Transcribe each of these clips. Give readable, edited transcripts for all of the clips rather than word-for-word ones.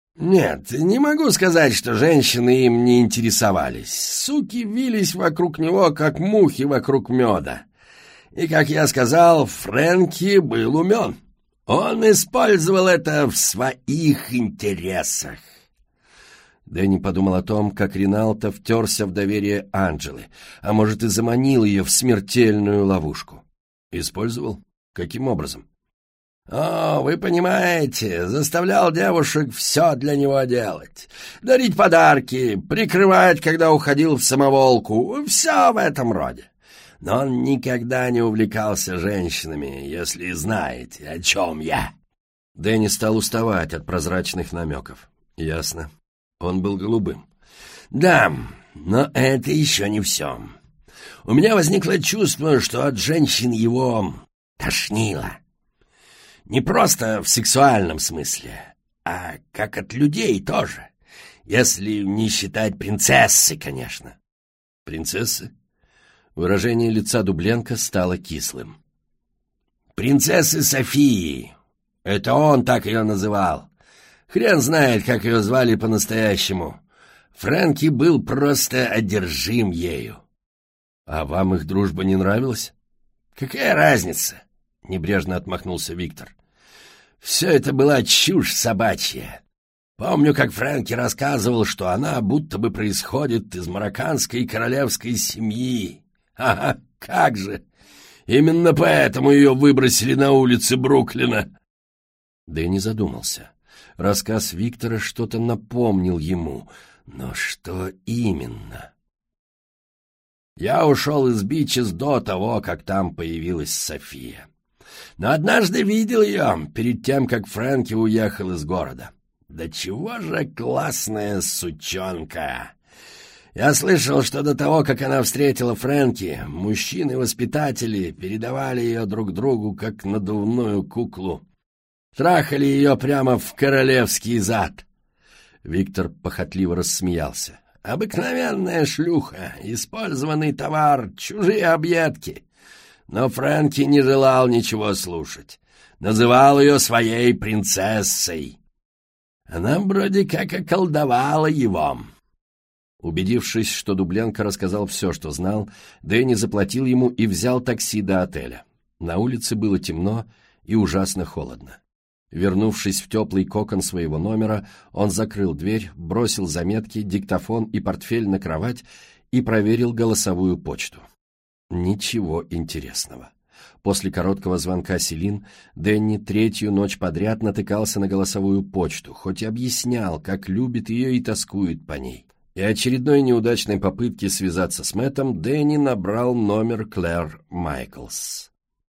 Нет, не могу сказать, что женщины им не интересовались. Суки вились вокруг него, как мухи вокруг меда. И, как я сказал, Фрэнки был умен. Он использовал это в своих интересах. Дэнни подумал о том, как Риналто втерся в доверие Анджелы, а может и заманил ее в смертельную ловушку. Использовал? Каким образом? «О, вы понимаете, заставлял девушек все для него делать. Дарить подарки, прикрывать, когда уходил в самоволку, все в этом роде. Но он никогда не увлекался женщинами, если знаете, о чем я». Дэнни стал уставать от прозрачных намеков. «Ясно. Он был голубым». «Да, но это еще не все. У меня возникло чувство, что от женщин его тошнило. Не просто в сексуальном смысле, а как от людей тоже. Если не считать принцессы, конечно». «Принцессы?» Выражение лица Дубленко стало кислым. «Принцессы Софии. Это он так ее называл. Хрен знает, как ее звали по-настоящему. Фрэнки был просто одержим ею». «А вам их дружба не нравилась?» «Какая разница?» — небрежно отмахнулся Виктор. «Все это была чушь собачья. Помню, как Фрэнки рассказывал, что она будто бы происходит из марокканской королевской семьи. Ага, как же! Именно поэтому ее выбросили на улицы Бруклина». Дэнни задумался. Рассказ Виктора что-то напомнил ему, но что именно? «Я ушел из Бичес до того, как там появилась София. Но однажды видел ее перед тем, как Фрэнки уехал из города. Да чего же классная сучонка! Я слышал, что до того, как она встретила Фрэнки, мужчины-воспитатели передавали ее друг другу, как надувную куклу. Трахали ее прямо в королевский зад». Виктор похотливо рассмеялся. «Обыкновенная шлюха, использованный товар, чужие объедки». Но Фрэнки не желал ничего слушать. Называл ее своей принцессой. Она вроде как околдовала его». Убедившись, что Дубленко рассказал все, что знал, Дэнни заплатил ему и взял такси до отеля. На улице было темно и ужасно холодно. Вернувшись в теплый кокон своего номера, он закрыл дверь, бросил заметки, диктофон и портфель на кровать и проверил голосовую почту. Ничего интересного. После короткого звонка Селин Дэнни третью ночь подряд натыкался на голосовую почту, хоть и объяснял, как любит ее и тоскует по ней. И очередной неудачной попытки связаться с Мэттом Дэнни набрал номер Клэр Майклс.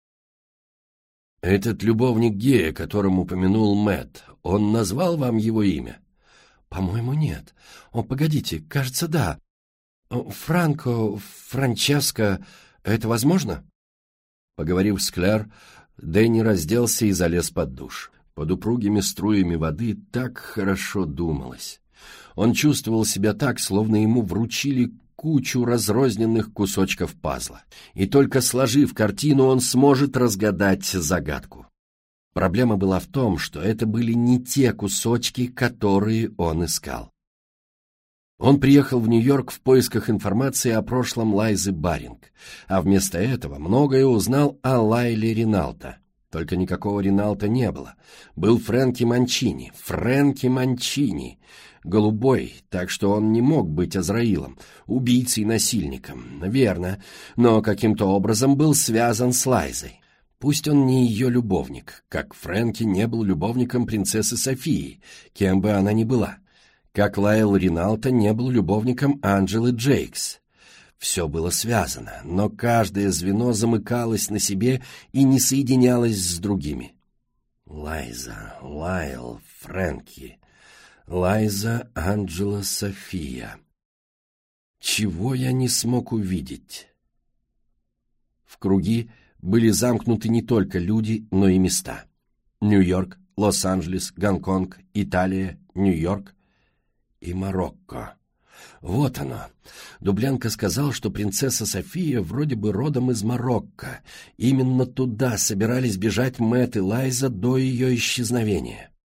«Этот любовник гея, которым упомянул Мэтт, он назвал вам его имя?» «По-моему, нет. О, погодите, кажется, да. Франко, Франческо, это возможно?» Поговорив с Клэр, Дэнни разделся и залез под душ. Под упругими струями воды так хорошо думалось. Он чувствовал себя так, словно ему вручили кучу разрозненных кусочков пазла. И только сложив картину, он сможет разгадать загадку. Проблема была в том, что это были не те кусочки, которые он искал. Он приехал в Нью-Йорк в поисках информации о прошлом Лайзы Баринг, а вместо этого многое узнал о Лайле Риналто. Только никакого Риналто не было. Был Фрэнки Манчини, голубой, так что он не мог быть Азраилом, убийцей-насильником, верно, но каким-то образом был связан с Лайзой. Пусть он не ее любовник, как Фрэнки не был любовником принцессы Софии, кем бы она ни была, как Лайл Риналто не был любовником Анджелы Джейкс. Все было связано, но каждое звено замыкалось на себе и не соединялось с другими. Лайза, Лайл, Фрэнки, Лайза, Анджела, София. Чего я не смог увидеть? В круги были замкнуты не только люди, но и места. Нью-Йорк, Лос-Анджелес, Гонконг, Италия, Нью-Йорк и Марокко. Вот оно. Дубленко сказал, что принцесса София вроде бы родом из Марокко. Именно туда собирались бежать Мэтт и Лайза до ее исчезновения.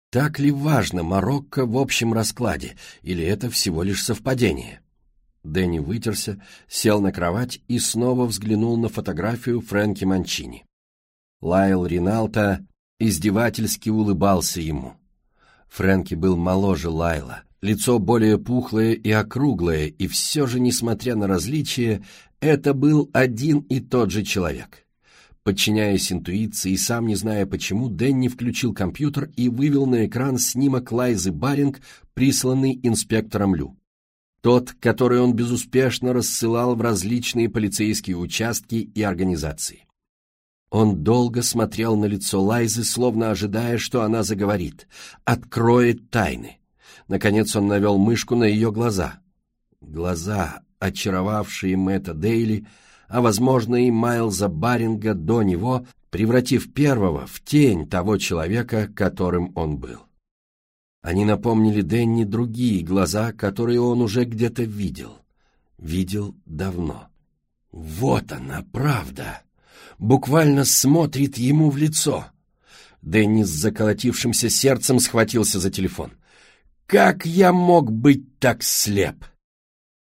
Так ли важно Марокко в общем раскладе, или это всего лишь совпадение? Дэнни вытерся, сел на кровать и снова взглянул на фотографию Фрэнки Манчини. Лайл Риналто издевательски улыбался ему. Фрэнки был моложе Лайла, лицо более пухлое и округлое, и все же, несмотря на различия, это был один и тот же человек. Подчиняясь интуиции и сам не зная почему, Дэнни включил компьютер и вывел на экран снимок Лайзы Баринг, присланный инспектором Лю. Тот, который он безуспешно рассылал в различные полицейские участки и организации. Он долго смотрел на лицо Лайзы, словно ожидая, что она заговорит, откроет тайны. Наконец он навел мышку на ее глаза. Глаза, очаровавшие Мэтта Дейли, а, возможно, и Майлза Баринга до него, превратив первого в тень того человека, которым он был. Они напомнили Дэнни другие глаза, которые он уже где-то видел. Видел давно. Вот она, правда! Буквально смотрит ему в лицо. Дэнни с заколотившимся сердцем схватился за телефон. «Как я мог быть так слеп?»